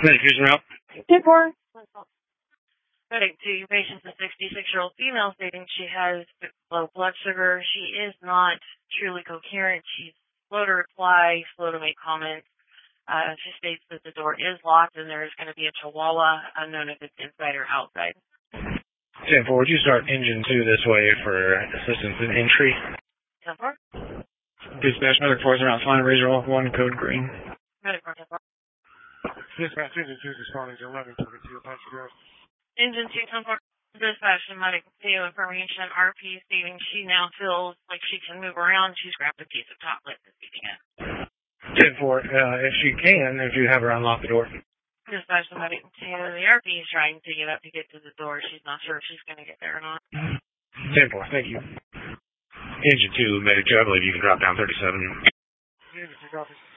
Medication route. 10-4. Medic to your patient's a 66-year-old female stating she has low blood sugar. She is not truly coherent. She's slow to reply, slow to make comments. She states that the door is locked and there is going to be a chihuahua, unknown if it's inside or outside. 10-4, would you start engine 2 this way for assistance in entry? 10-4. Dispatch medic force around flying razor off 1 code green. Medic 10-4. Dispatch engine 2 responding to 11:42 Apache Road. Engine 2 10-4. Dispatch and medic 2 information. RP stating she now feels like she can move around. She's grabbed a piece of chocolate this weekend. 10-4, if she can, if you have her unlock the door. Dispatch and medic 2. The RP is trying to get up to get to the door. She's not sure if she's going to get there or not. 10-4, thank you. Engine 2, medic 2, I believe you can drop down 37. Engine 2 copies.